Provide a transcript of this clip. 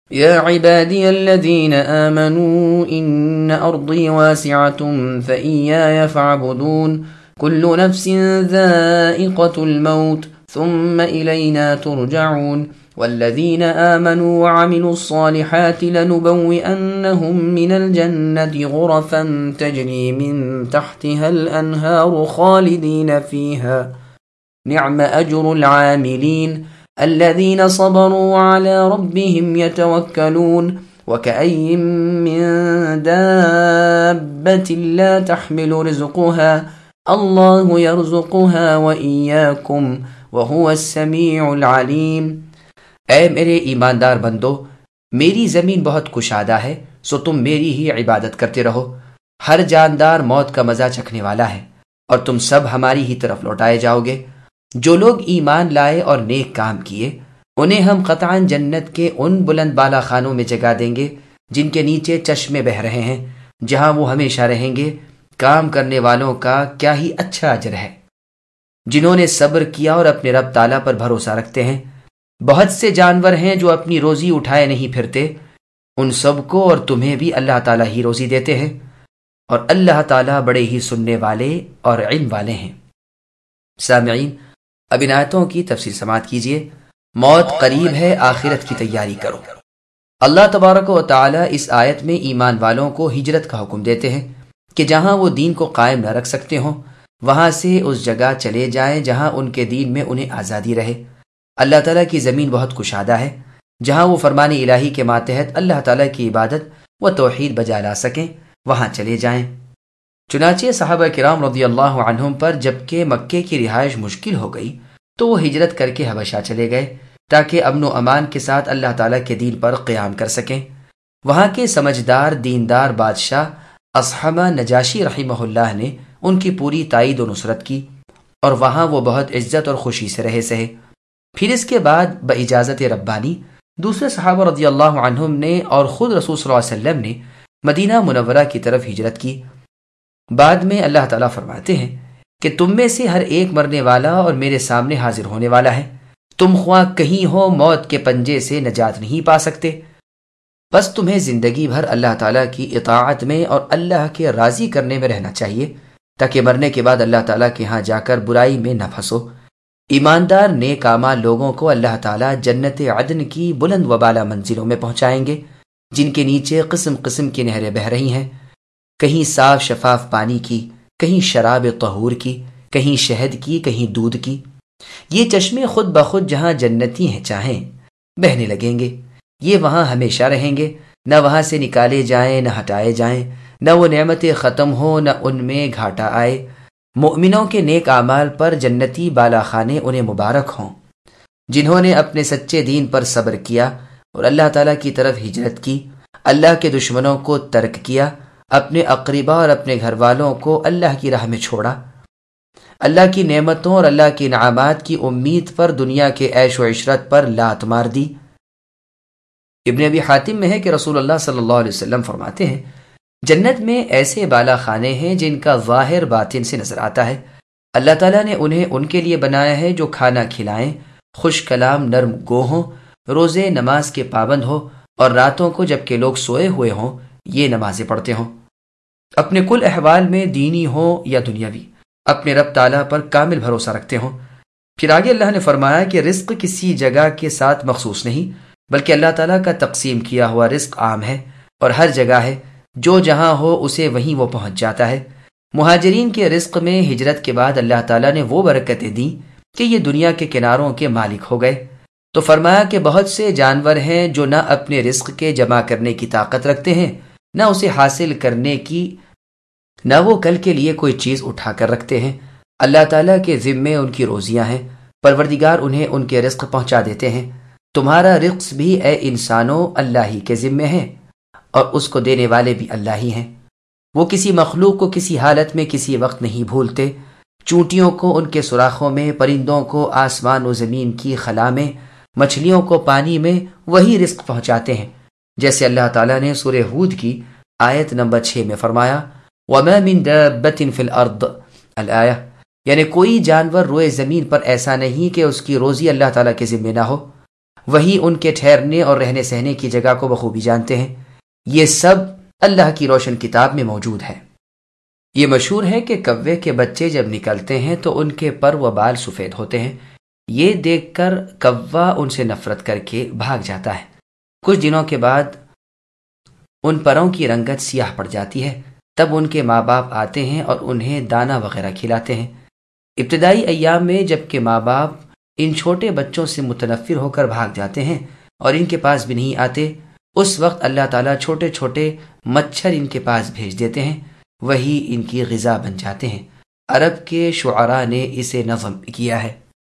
يا عبادي الذين آمنوا إن أرضي واسعة فإياي فاعبدون كل نفس ذائقة الموت ثم إلينا ترجعون والذين آمنوا وعملوا الصالحات لنبوئنهم من الجنة غرفا تجري من تحتها الأنهار خالدين فيها نعم أجر العاملين الذين صبروا على ربهم يتوكلون وكأي من دابة لا تحمل رزقها الله يرزقها وإياكم وهو السميع العليم۔ اے میرے ایماندار بندو، میری زمین بہت کشادہ ہے، سو تم میری ہی عبادت کرتے رہو۔ ہر جاندار موت کا مزہ چکھنے والا ہے اور تم سب ہماری ہی طرف لوٹائے جاؤ گے۔ جو لوگ ایمان لائے اور نیک کام کیے انہیں ہم قطعاً جنت کے ان بلند بالا خانوں میں جگہ دیں گے جن کے نیچے چشمے بہہ رہے ہیں، جہاں وہ ہمیشہ رہیں گے۔ کام کرنے والوں کا کیا ہی اچھا اجر ہے، جنہوں نے صبر کیا اور اپنے رب تعالیٰ پر بھروسہ رکھتے ہیں۔ بہت سے جانور ہیں جو اپنی روزی اٹھائے نہیں پھرتے، ان سب کو اور تمہیں بھی اللہ تعالیٰ ہی روزی دیتے ہیں، اور اللہ تعالیٰ بڑے ہی سننے والے اور علم والے ہیں۔ سامعین، اب ان آیتوں کی تفسیر سماعت کیجیے۔ موت قریب ہے، آخرت کی تیاری کرو۔ اللہ تبارک و تعالیٰ اس آیت میں ایمان والوں کو ہجرت کا حکم دیتے ہیں کہ جہاں وہ دین کو قائم نہ رکھ سکتے ہوں وہاں سے اس جگہ چلے جائیں جہاں ان کے دین میں انہیں آزادی رہے۔ اللہ تعالیٰ کی زمین بہت کشادہ ہے، جہاں وہ فرمان الہی کے ماتحت اللہ تعالیٰ کی عبادت و توحید بجا لا سکیں وہاں چلے جائیں۔ چنانچہ صحابہ کرام رضی اللہ عنہم پر جبکہ مکے کی رہائش مشکل ہو گئی تو وہ ہجرت کر کے حبشہ چلے گئے تاکہ امن و امان کے ساتھ اللہ تعالیٰ کے دین پر قیام کر سکیں۔ وہاں کے سمجھدار دیندار بادشاہ اصحمہ نجاشی رحمہ اللہ نے ان کی پوری تائید و نصرت کی اور وہاں وہ بہت عزت اور خوشی سے رہے سہے۔ پھر اس کے بعد باجازت ربانی دوسرے صحابہ رضی اللہ عنہم نے اور خود رسول صلی اللہ علیہ وسلم نے مدینہ منورہ کی طرف ہجرت کی۔ بعد میں اللہ تعالیٰ فرماتے ہیں کہ تم میں سے ہر ایک مرنے والا اور میرے سامنے حاضر ہونے والا ہے، تم خواہ کہیں ہو موت کے پنجے سے نجات نہیں پا سکتے، بس تمہیں زندگی بھر اللہ تعالیٰ کی اطاعت میں اور اللہ کے راضی کرنے میں رہنا چاہیے تاکہ مرنے کے بعد اللہ تعالیٰ کے ہاں جا کر برائی میں نہ پھنسو۔ ایماندار نیک اعمال لوگوں کو اللہ تعالیٰ جنت عدن کی بلند و بالا منزلوں میں پہنچائیں گے جن کے نیچے قسم قسم کی نہریں بہہ رہی ہیں، کہیں صاف شفاف پانی کی، کہیں شراب طہور کی، کہیں شہد کی، کہیں دودھ کی۔ یہ چشمے خود بخود جہاں جنتی ہیں چاہیں بہنے لگیں گے۔ یہ وہاں ہمیشہ رہیں گے، نہ وہاں سے نکالے جائیں نہ ہٹائے جائیں، نہ وہ نعمتیں ختم ہوں نہ ان میں گھاٹا آئے۔ مومنوں کے نیک اعمال پر جنتی بالا خانے انہیں مبارک ہوں، جنہوں نے اپنے سچے دین پر صبر کیا اور اللہ تعالیٰ کی طرف ہجرت کی، اللہ کے دشمنوں کو ترک کیا، اپنے اقربا اور اپنے گھر والوں کو اللہ کی راہ میں چھوڑا، اللہ کی نعمتوں اور اللہ کی انعامات کی امید پر دنیا کے عیش و عشرت پر لات مار دی۔ ابن ابی حاتم میں ہے کہ رسول اللہ صلی اللہ علیہ وسلم فرماتے ہیں جنت میں ایسے بالا خانے ہیں جن کا ظاہر باطن سے نظر آتا ہے۔ اللہ تعالیٰ نے انہیں ان کے لیے بنایا ہے جو کھانا کھلائیں، خوش کلام نرم گو ہوں، روزے نماز کے پابند ہو اور راتوں کو جب کہ لوگ سوئے ہوئے ہوں یہ نمازیں پڑھتے ہوں، اپنے کل احوال میں دینی ہو یا دنیاوی اپنے رب تعالیٰ پر کامل بھروسہ رکھتے ہوں۔ پھر آگے اللہ نے فرمایا کہ رزق کسی جگہ کے ساتھ مخصوص نہیں بلکہ اللہ تعالیٰ کا تقسیم کیا ہوا رزق عام ہے اور ہر جگہ ہے، جو جہاں ہو اسے وہیں وہ پہنچ جاتا ہے۔ مہاجرین کے رزق میں ہجرت کے بعد اللہ تعالیٰ نے وہ برکتیں دیں کہ یہ دنیا کے کناروں کے مالک ہو گئے، تو فرمایا کہ بہت سے جانور ہیں جو نہ اپنے رزق کے جمع کرنے کی طاقت رکھتے ہیں نہ اسے حاصل کرنے کی، نہ وہ کل کے لیے کوئی چیز اٹھا کر رکھتے ہیں۔ اللہ تعالیٰ کے ذمے ان کی روزیاں ہیں، پروردگار انہیں ان کے رزق پہنچا دیتے ہیں۔ تمہارا رزق بھی اے انسانوں اللہ ہی کے ذمے ہے اور اس کو دینے والے بھی اللہ ہی ہیں۔ وہ کسی مخلوق کو کسی حالت میں کسی وقت نہیں بھولتے۔ چونٹیوں کو ان کے سوراخوں میں، پرندوں کو آسمان و زمین کی خلا میں، مچھلیوں کو پانی میں وہی رزق پہنچاتے ہیں، جیسے اللہ تعالیٰ نے سورہ ہود کی آیت نمبر 6 میں فرمایا وَمَا مِن دَابَّةٍ فِي الْأَرْضِ الآیہ، یعنی کوئی جانور روئے زمین پر ایسا نہیں کہ اس کی روزی اللہ تعالیٰ کے ذمہ نہ ہو۔ وہی ان کے ٹھہرنے اور رہنے سہنے کی جگہ کو بخوبی جانتے ہیں۔ یہ سب اللہ کی روشن کتاب میں موجود ہے۔ یہ مشہور ہے کہ کوے کے بچے جب نکلتے ہیں تو ان کے پر و بال سفید ہوتے ہیں۔ یہ دیکھ کر کوا ان سے نفرت کر کے بھاگ جاتا ہے۔ کچھ دنوں کے بعد ان پروں کی رنگت سیاہ پڑ جاتی ہے۔ تب ان کے ماں باپ آتے ہیں اور انہیں دانہ وغیرہ کھلاتے ہیں۔ ابتدائی ایام میں جب کہ ماں باپ ان چھوٹے بچوں سے متنفر ہو کر بھاگ جاتے ہیں اور ان کے پاس بھی نہیں آتے، اس وقت اللہ تعالیٰ چھوٹے چھوٹے مچھر ان کے پاس بھیج دیتے ہیں، وہی ان کی غذا بن جاتے ہیں۔ عرب کے شعراء نے اسے نظم کیا ہے۔